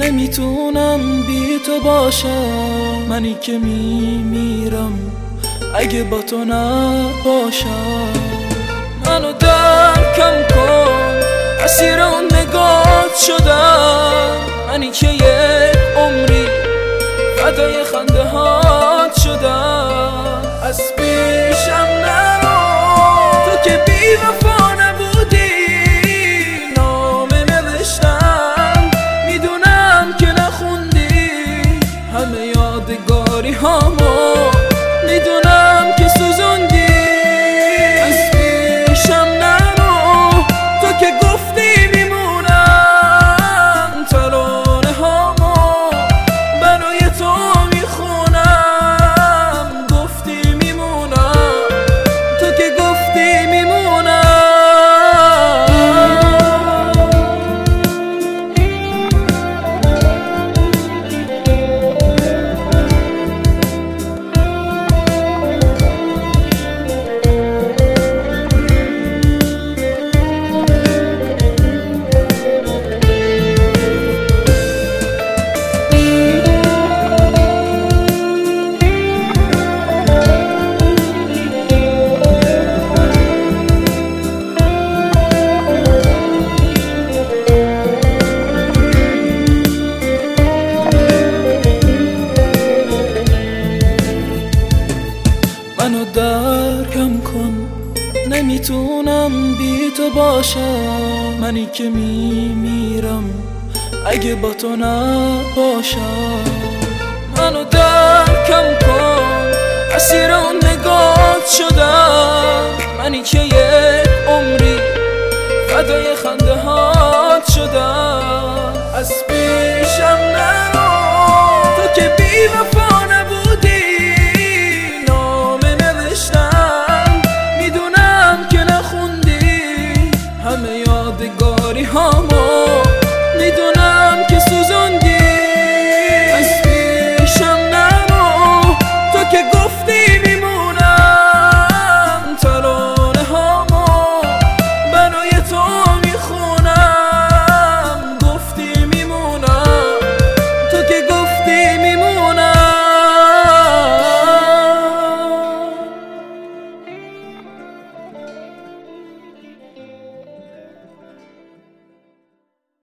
نمیتونم بی تو باشم، منی که میمیرم اگه با تو نباشم. منو درکم کن، اسیر اون نگات شدم، منی که یک عمری فدای خنده هات شدم. از پیشم نرو تو که بی وفا نبودی، نامه نوشتم میدونم که نخوندی، همه یادگاری هامو میدونم که سوزوندی. از پیشم نرو تو که گفتی میمونم، ترانه هامو برای تو میخونم، گفتی میمونم تو که گفتی میمونم. منو درکم کن، نمیتونم بی تو باشم، منی که میمیرم اگه با تو نباشم. منو درکم کن، اسیر اون نگات شدم، منی که یک عمری فدای خنده هات شدم. از پیشم نرو تو که بی وفا